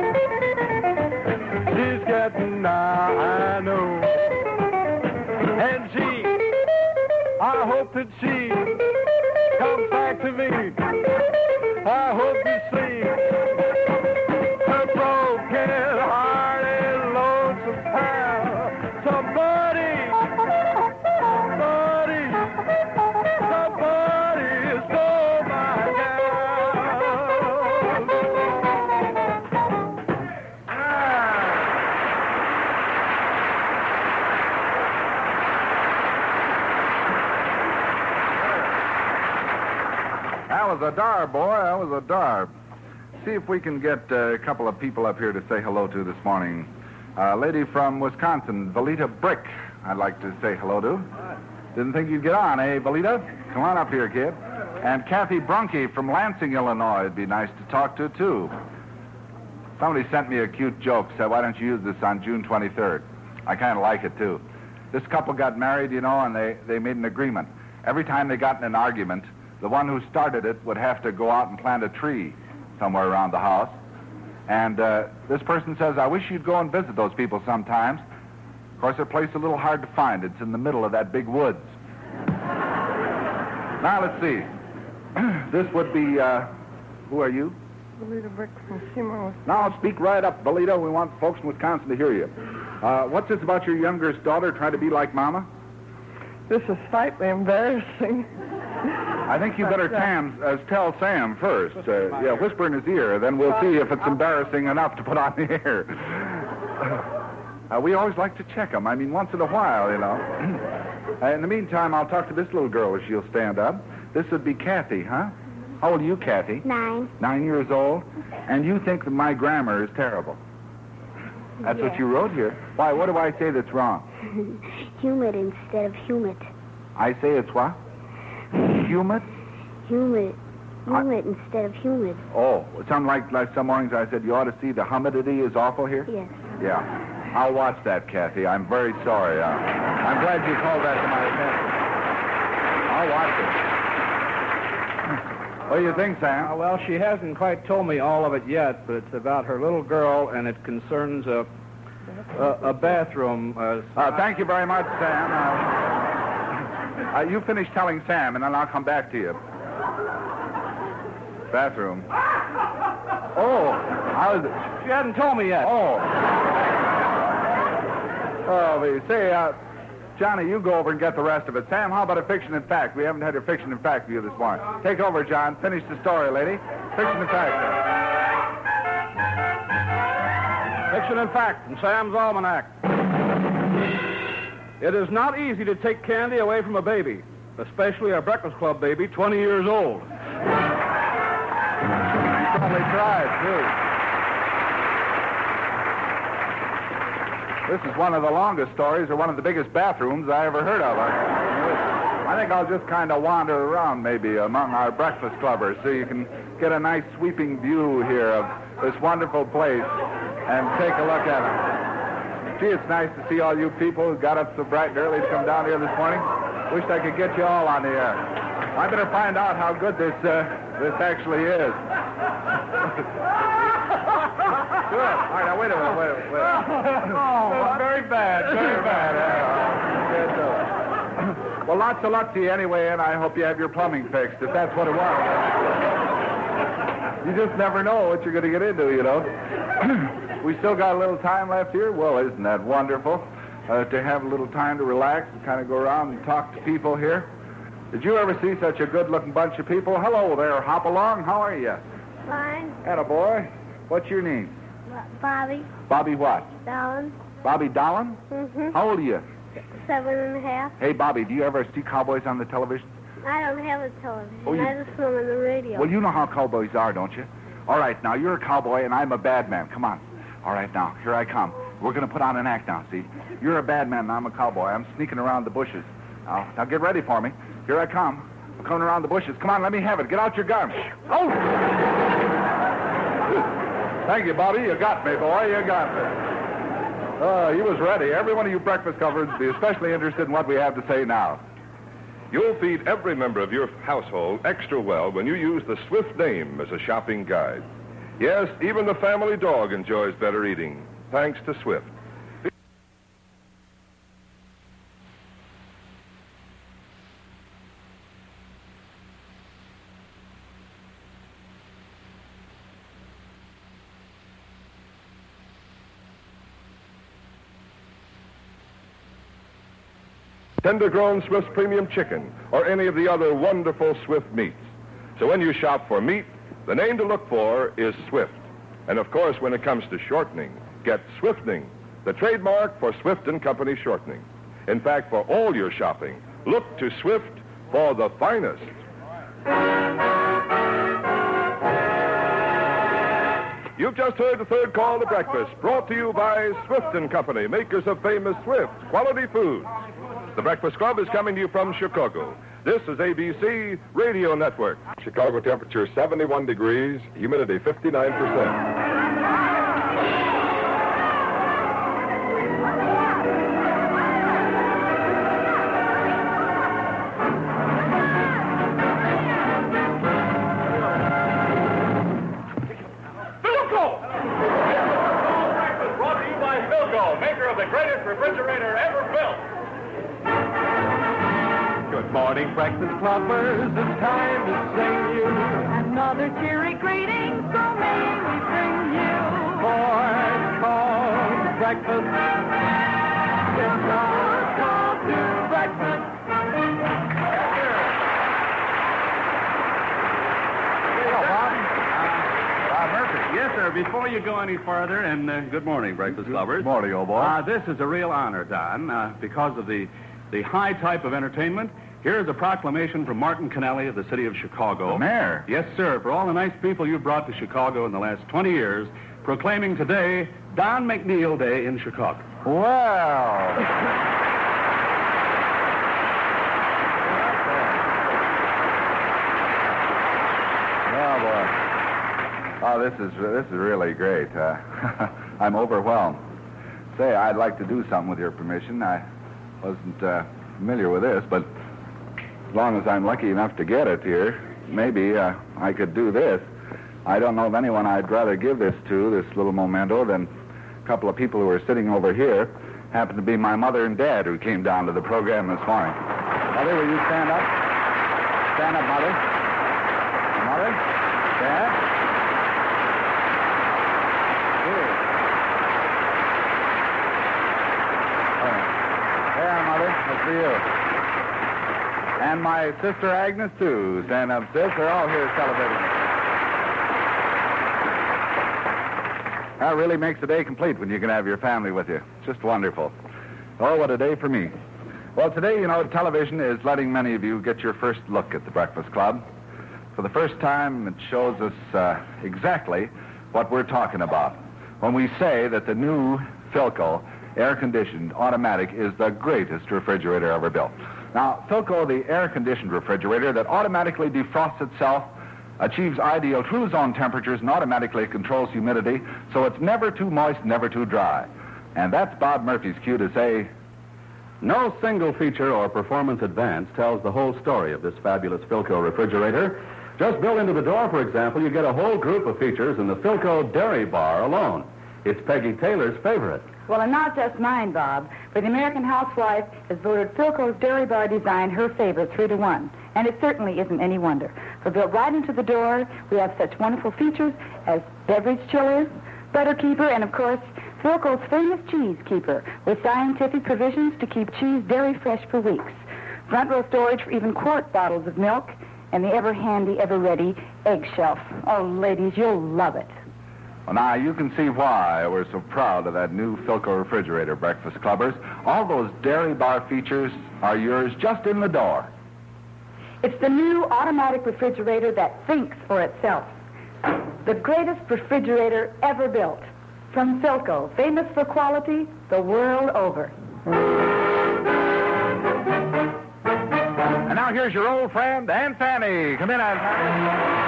She's getting now, I know. And I hope that she comes back to me. I hope to see her broken-hearted, lonesome pal. Somebody stole my gal. That was a dar, boy. That was a dar. See if we can get a couple of people up here to say hello to this morning. A lady from Wisconsin, Valita Brick, I'd like to say hello to. Didn't think you'd get on, eh, Valita? Come on up here, kid. And Kathy Brunke from Lansing, Illinois. It'd be nice to talk to, too. Somebody sent me a cute joke, said, why don't you use this on June 23rd? I kind of like it, too. This couple got married, you know, and they made an agreement. Every time they got in an argument, the one who started it would have to go out and plant a tree somewhere around the house. And this person says, I wish you'd go and visit those people sometimes. Of course, their place is a little hard to find. It's in the middle of that big woods. Now, let's see. This would be, who are you? Belita Brick from Seymour. Now, speak right up, Belita. We want folks in Wisconsin to hear you. What's this about your youngest daughter trying to be like Mama? This is slightly embarrassing. I think you better tell Sam first. Whisper in his ear, then we'll see if it's embarrassing enough to put on the air. We always like to check them. I mean, once in a while, you know. In the meantime, I'll talk to this little girl as she'll stand up. This would be Kathy, huh? How old are you, Kathy? 9. 9 years old? And you think that my grammar is terrible? That's what you wrote here. Why, what do I say that's wrong? Humid instead of humid. I say it's what? Humid? Humid. Humid instead of humid. Oh, something like some mornings I said, you ought to see the humidity is awful here? Yes. Yeah. I'll watch that, Kathy. I'm very sorry. I'm glad you called that to my attention. I'll watch it. What do you think, Sam? Well, she hasn't quite told me all of it yet, but it's about her little girl, and it concerns a bathroom. Thank you very much, Sam. You finish telling Sam, and then I'll come back to you. Bathroom. Oh, how is it? She hasn't told me yet. Oh, say, Johnny, you go over and get the rest of it. Sam, how about a fiction and fact? We haven't had a fiction and fact view this morning. Take over, John. Finish the story, lady. Fiction and fact. Fiction and fact from Sam's Almanac. It is not easy to take candy away from a baby, especially a Breakfast Club baby 20 years old. You probably tried, too. This is one of the longest stories or one of the biggest bathrooms I ever heard of. I think I'll just kind of wander around maybe among our breakfast clubbers so you can get a nice sweeping view here of this wonderful place and take a look at it. Gee, it's nice to see all you people who got up so bright and early to come down here this morning. Wished I could get you all on the air. I better find out how good this actually is. Good. All right, now wait a minute. Oh, very bad, very bad. Well, lots of luck to you anyway, and I hope you have your plumbing fixed, if that's what it was. You just never know what you're going to get into, you know. We still got a little time left here. Well, isn't that wonderful to have a little time to relax and kind of go around and talk to people here? Did you ever see such a good-looking bunch of people? Hello there, Hop Along. How are you? Fine. Attaboy. What's your name? Bobby. Bobby what? Dolan. Bobby Dolan? Mm-hmm. How old are you? 7.5. Hey, Bobby, do you ever see cowboys on the television? I don't have a television. Oh, I just film on the radio. Well, you know how cowboys are, don't you? All right, now, you're a cowboy and I'm a bad man. Come on. All right, now, here I come. We're going to put on an act now, see? You're a bad man and I'm a cowboy. I'm sneaking around the bushes. Now get ready for me. Here I come. I'm coming around the bushes. Come on, let me have it. Get out your gun. Oh! Thank you, Bobby. You got me, boy. You got me. He was ready. Every one of you breakfast covers would be especially interested in what we have to say now. You'll feed every member of your household extra well when you use the Swift name as a shopping guide. Yes, even the family dog enjoys better eating, thanks to Swift. Tender-grown Swift Premium Chicken, or any of the other wonderful Swift meats. So when you shop for meat, the name to look for is Swift. And of course, when it comes to shortening, get Swiftening, the trademark for Swift & Company shortening. In fact, for all your shopping, look to Swift for the finest. You've just heard the third call to breakfast, brought to you by Swift & Company, makers of famous Swift quality foods. The Breakfast Club is coming to you from Chicago. This is ABC Radio Network. Chicago temperature 71 degrees, humidity 59%. Philco, maker of the greatest refrigerator ever built. Good morning, breakfast clubbers. It's time to sing you Another cheery greeting, so may we bring you. for it's called breakfast. It's called to breakfast. Bob Murphy. Yes, sir. Before you go any further, and good morning, breakfast lovers. Good morning, old boy. This is a real honor, Don, because of the high type of entertainment. Here is a proclamation from Martin Kennelly of the city of Chicago. The mayor? Yes, sir. For all the nice people you've brought to Chicago in the last 20 years, proclaiming today Don McNeil Day in Chicago. Well. Oh, this is really great. I'm overwhelmed. Say, I'd like to do something with your permission. I wasn't familiar with this, but as long as I'm lucky enough to get it here, maybe I could do this. I don't know of anyone I'd rather give this to, this little memento, than a couple of people who are sitting over here. Happen to be my mother and dad who came down to the program this morning. Mother, will you stand up? Stand up, Mother. Mother? Dad? There, Mother. That's for you. And my sister Agnes, too. Stand up, sis. They're all here celebrating. That really makes the day complete when you can have your family with you. It's just wonderful. Oh, what a day for me. Well, today, you know, television is letting many of you get your first look at the Breakfast Club. For the first time, it shows us exactly what we're talking about when we say that the new Philco air-conditioned automatic is the greatest refrigerator ever built. Now, Philco, the air-conditioned refrigerator that automatically defrosts itself, achieves ideal true zone temperatures, and automatically controls humidity, so it's never too moist, never too dry. And that's Bob Murphy's cue to say, No single feature or performance advance tells the whole story of this fabulous Philco refrigerator. Just built into the door, for example, you get a whole group of features in the Philco Dairy Bar alone. It's Peggy Taylor's favorite. Well, and not just mine, Bob, but the American Housewife has voted Philco's Dairy Bar design her favorite 3-1. And it certainly isn't any wonder. For built right into the door, we have such wonderful features as beverage chillers, butter keeper, and, of course, Philco's famous cheese keeper with scientific provisions to keep cheese dairy fresh for weeks. Front row storage for even quart bottles of milk, and the ever-handy, ever-ready egg shelf. Oh, ladies, you'll love it. Well, now, you can see why we're so proud of that new Philco refrigerator, Breakfast Clubbers. All those Dairy Bar features are yours just in the door. It's the new automatic refrigerator that thinks for itself. The greatest refrigerator ever built. From Philco, famous for quality the world over. And now here's your old friend, Aunt Fanny. Come in, Aunt Fanny.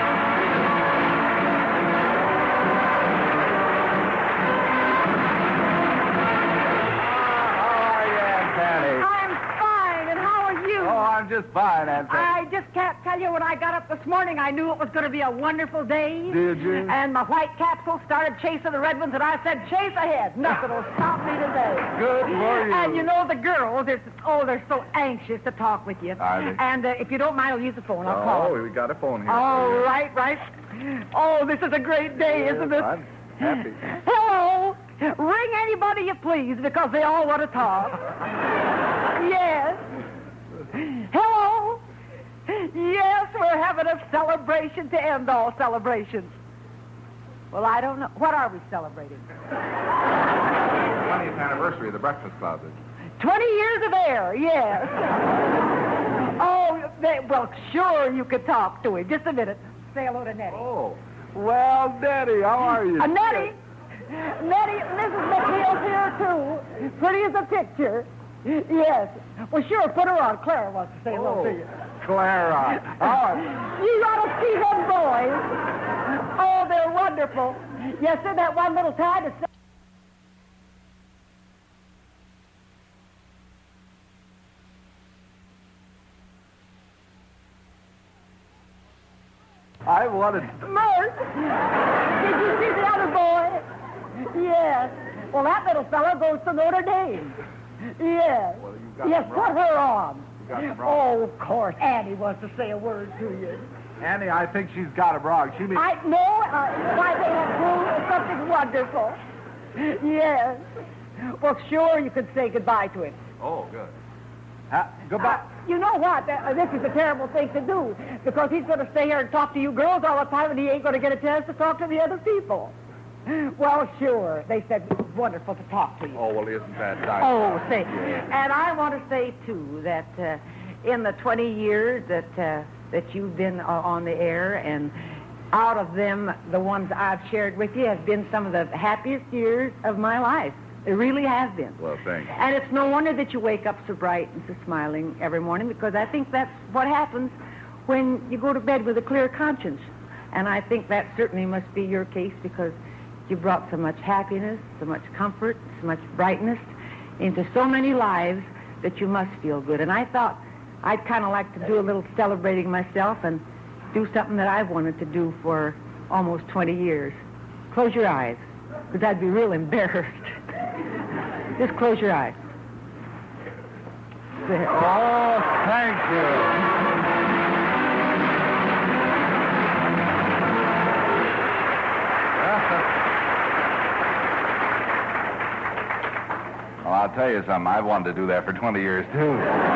I'm just fine, Aunt Fanny. I just can't tell you, when I got up this morning, I knew it was going to be a wonderful day. Did you? And my white capsule started chasing the red ones, and I said, chase ahead. Nothing will stop me today. Good for you. And you know, the girls, they're so anxious to talk with you. Are they? And if you don't mind, I'll use the phone. I'll call. Oh, we got a phone here. Oh, right. Oh, this is a great day, isn't it? I'm happy. Hello. Ring anybody you please, because they all want to talk. Yes. Hello? Yes, we're having a celebration to end all celebrations. Well, I don't know. What are we celebrating? 20th anniversary of the Breakfast Club. 20 years of air, yes. Well, sure, you could talk to him. Just a minute. Say hello to Nettie. Oh. Well, Nettie, how are you? Nettie, Mrs. McNeil's here, too. Pretty as a picture. Yes. Well, sure, put her on. Clara wants to say hello to you. Clara. Oh. You ought to see them boys. Oh, they're wonderful. Yes, sir, that one little tad is... I wanted... Mert! Did you see the other boy? Yes. Well, that little fella goes to Notre Dame. Yes. Well, you got Yes, him put wrong. her on. You got him wrong. Oh, of course. Annie wants to say a word to you. Annie, I think she's got him wrong. She means... I know. Why, they have proved something wonderful. Yes. Well, sure, you can say goodbye to him. Oh, good. Goodbye. You know what? This is a terrible thing to do, because he's going to stay here and talk to you girls all the time, and he ain't going to get a chance to talk to the other people. Well, sure. They said it was wonderful to talk to you. Oh, well, isn't that nice? Oh, say. And I want to say, too, that in the 20 years that you've been on the air, and out of them, the ones I've shared with you have been some of the happiest years of my life. It really has been. Well, thank you. And it's no wonder that you wake up so bright and so smiling every morning, because I think that's what happens when you go to bed with a clear conscience. And I think that certainly must be your case, because you brought so much happiness, so much comfort, so much brightness into so many lives that you must feel good. And I thought I'd kind of like to do a little celebrating myself and do something that I've wanted to do for almost 20 years. Close your eyes, because I'd be real embarrassed. Just close your eyes. There. Oh, thank you. Well, I'll tell you something. I've wanted to do that for 20 years, too.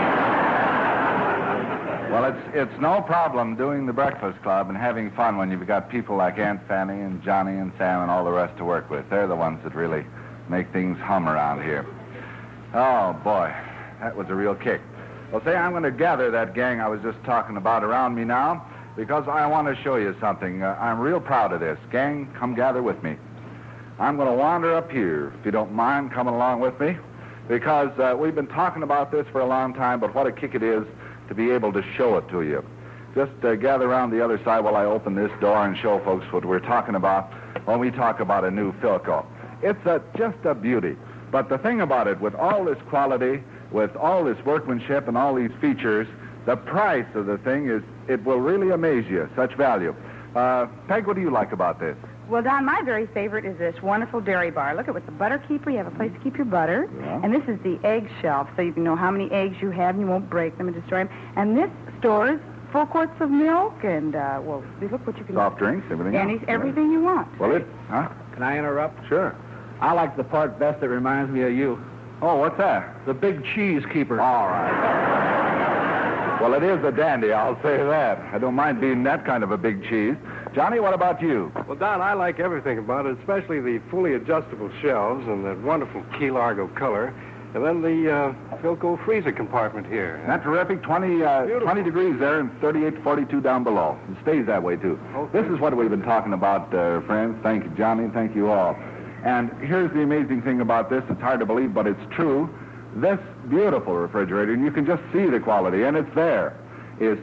Well, it's no problem doing the Breakfast Club and having fun when you've got people like Aunt Fanny and Johnny and Sam and all the rest to work with. They're the ones that really make things hum around here. Oh, boy, that was a real kick. Well, say, I'm going to gather that gang I was just talking about around me now, because I want to show you something. I'm real proud of this. Gang, come gather with me. I'm going to wander up here, if you don't mind coming along with me, because we've been talking about this for a long time, but what a kick it is to be able to show it to you. Just gather around the other side while I open this door and show folks what we're talking about when we talk about a new Philco. It's just a beauty. But the thing about it, with all this quality, with all this workmanship and all these features, the price of the thing it will really amaze you, such value. Peg, what do you like about this? Well, Don, my very favorite is this wonderful dairy bar. Look at with the butter keeper. You have a place to keep your butter. Yeah. And this is the egg shelf, so you can know how many eggs you have and you won't break them and destroy them. And this stores full quarts of milk and, well, look what you can... Soft drinks, everything else. Everything you want. Well, Can I interrupt? Sure. I like the part best that reminds me of you. Oh, what's that? The big cheese keeper. All right. Well, it is a dandy, I'll say that. I don't mind being that kind of a big cheese. Johnny, what about you? Well, Don, I like everything about it, especially the fully adjustable shelves and that wonderful Key Largo color, and then the Philco freezer compartment here. Isn't that terrific? 20 degrees there and 38, 42 down below. It stays that way, too. Okay. This is what we've been talking about, friends. Thank you, Johnny. Thank you all. And here's the amazing thing about this. It's hard to believe, but it's true. This beautiful refrigerator, and you can just see the quality, and it's there, is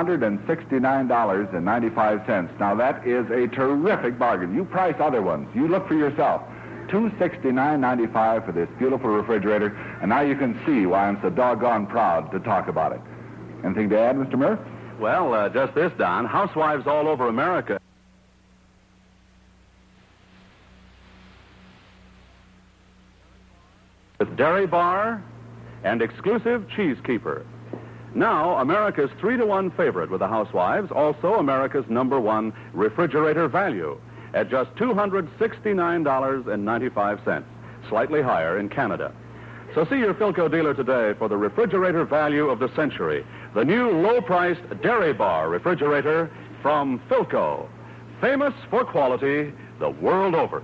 $269.95. Now, that is a terrific bargain. You price other ones. You look for yourself. $269.95 for this beautiful refrigerator, and now you can see why I'm so doggone proud to talk about it. Anything to add, Mr. Murph? Well, just this, Don. Housewives all over America. With Dairy Bar and exclusive Cheese Keeper. Now, America's 3-to-1 favorite with the housewives, also America's #1 refrigerator value at just $269.95, slightly higher in Canada. So see your Philco dealer today for the refrigerator value of the century, the new low-priced Dairy Bar refrigerator from Philco, famous for quality the world over.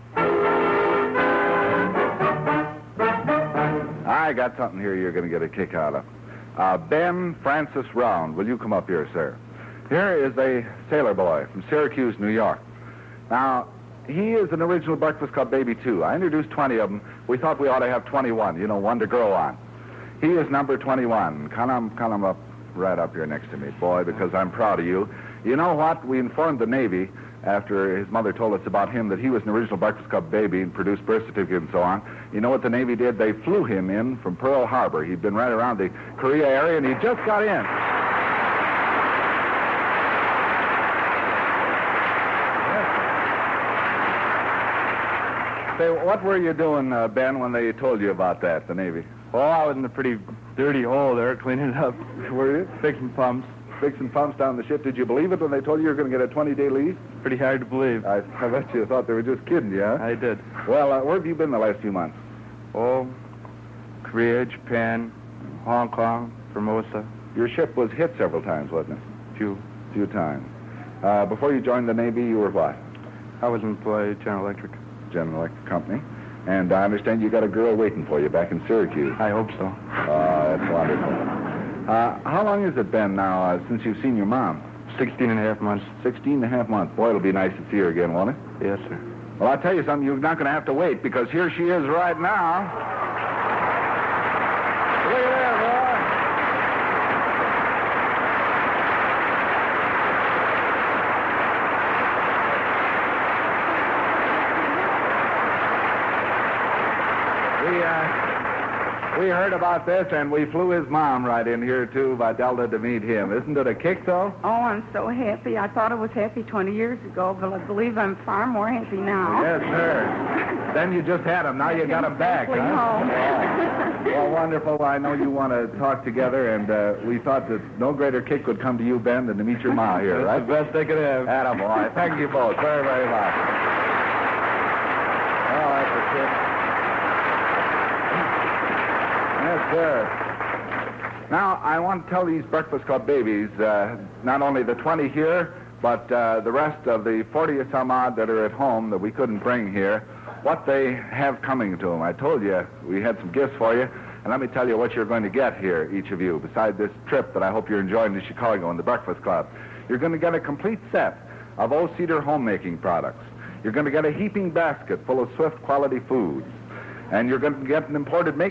I got something here you're going to get a kick out of. Ben Francis Round, will you come up here, sir? Here is a sailor boy from Syracuse, New York. Now, he is an original Breakfast Club baby, too. I introduced 20 of them. We thought we ought to have 21, one to grow on. He is number 21. Come up right up here next to me, boy, because I'm proud of you. You know what? We informed the Navy after his mother told us about him that he was an original Breakfast Club baby and produced birth certificate and so on. You know what the Navy did? They flew him in from Pearl Harbor. He'd been right around the Korea area, and he just got in. Say, what were you doing, Ben, when they told you about that, the Navy? Oh, I was in a pretty dirty hole there, cleaning it up. Were you? Fixing pumps. Fixing pumps down the ship. Did you believe it when they told you were going to get a 20-day leave? Pretty hard to believe. I bet you thought they were just kidding you, huh? I did. Well, where have you been the last few months? Oh, Korea, Japan, Hong Kong, Formosa. Your ship was hit several times, wasn't it? Few times. Before you joined the Navy, you were what? I was employed General Electric. General Electric Company. And I understand you got a girl waiting for you back in Syracuse. I hope so. That's wonderful. How long has it been now since you've seen your mom? 16 and a half months. 16 and a half months. Boy, it'll be nice to see her again, won't it? Yes, sir. Well, I'll tell you something. You're not going to have to wait, because here she is right now. Look at there, boy. We heard about this, and we flew his mom right in here, too, by Delta to meet him. Isn't it a kick, though? Oh, I'm so happy. I thought I was happy 20 years ago, but I believe I'm far more happy now. Yes, sir. Then you just had him. Now you got him back, huh? Home. Well, wonderful. I know you want to talk together, and we thought that no greater kick would come to you, Ben, than to meet your ma here, right? That's the best they could have. Attaboy. Thank you both very, very much. Oh, that's a kick. Yes, sir. Now, I want to tell these Breakfast Club babies, not only the 20 here, but the rest of the 40 or some odd that are at home that we couldn't bring here, what they have coming to them. I told you we had some gifts for you, and let me tell you what you're going to get here, each of you, beside this trip that I hope you're enjoying to Chicago and the Breakfast Club. You're going to get a complete set of O-Cedar homemaking products. You're going to get a heaping basket full of Swift quality foods, and you're going to get an imported make.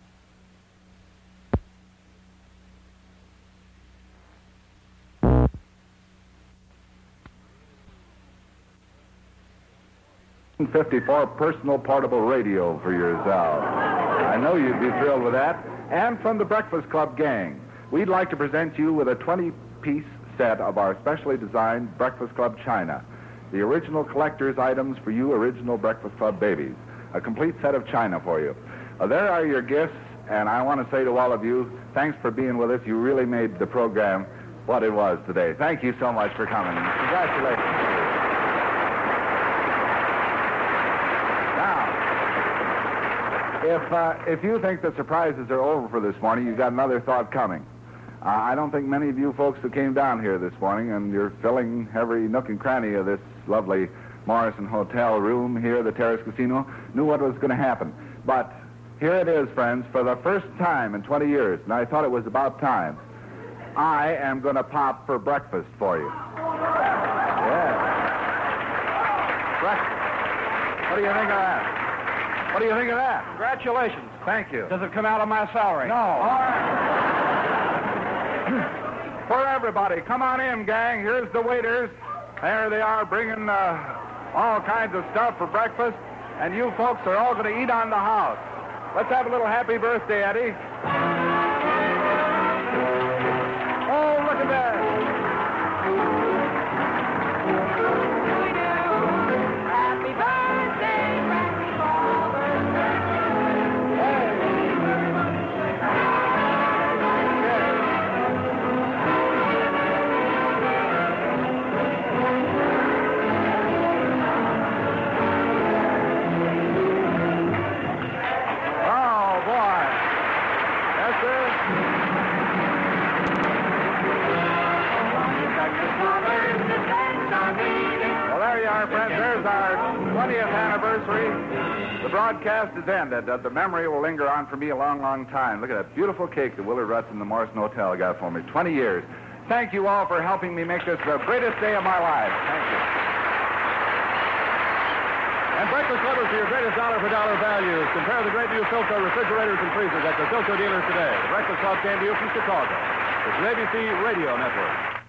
$54 personal portable radio for yourself. I know you'd be thrilled with that. And from the Breakfast Club gang, we'd like to present you with a 20-piece set of our specially designed Breakfast Club china. The original collector's items for you original Breakfast Club babies. A complete set of china for you. There are your gifts, and I want to say to all of you, thanks for being with us. You really made the program what it was today. Thank you so much for coming. Congratulations. If you think the surprises are over for this morning, you've got another thought coming. I don't think many of you folks that came down here this morning, and you're filling every nook and cranny of this lovely Morrison Hotel room here, the Terrace Casino, knew what was going to happen. But here it is, friends, for the first time in 20 years, and I thought it was about time, I am going to pop for breakfast for you. Yeah. Breakfast. What do you think of that? What do you think of that? Congratulations. Thank you. Does it come out of my salary? No. All right. For everybody, come on in, gang. Here's the waiters. There they are, bringing all kinds of stuff for breakfast. And you folks are all going to eat on the house. Let's have a little happy birthday, Eddie. Oh, look at that. Happy birthday, Frankie Ballmer. Oh, boy. Yes, sir. Well, there you are, friends. There's our 20th anniversary. The broadcast is ended. The memory will linger on for me a long, long time. Look at that beautiful cake that Willard Russ in the Morrison Hotel got for me. 20 years. Thank you all for helping me make this the greatest day of my life. Thank you. And Breakfast Club is for your greatest dollar-for-dollar values. Compare the great new Philco refrigerators and freezers at the Philco dealers today. The Breakfast Club came to you from Chicago. It's the ABC Radio Network.